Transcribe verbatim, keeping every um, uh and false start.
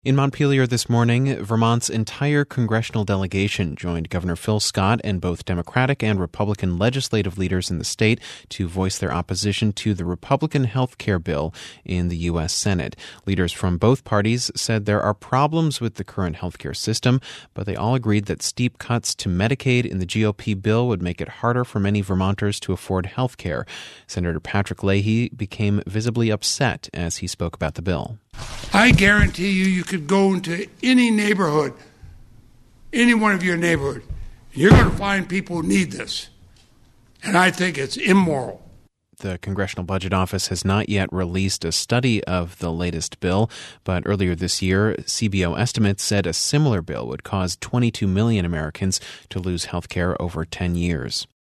In Montpelier this morning, Vermont's entire congressional delegation joined Governor Phil Scott and both Democratic and Republican legislative leaders in the state to voice their opposition to the Republican health care bill in the U S Senate. Leaders from both parties said there are problems with the current health care system, but they all agreed that steep cuts to Medicaid in the G O P bill would make it harder for many Vermonters to afford health care. Senator Patrick Leahy became visibly upset as he spoke about the bill. I guarantee you, you could go into any neighborhood, any one of your neighborhoods, you're going to find people who need this. And I think it's immoral. The Congressional Budget Office has not yet released a study of the latest bill, but earlier this year, C B O estimates said a similar bill would cause twenty-two million Americans to lose health care over ten years.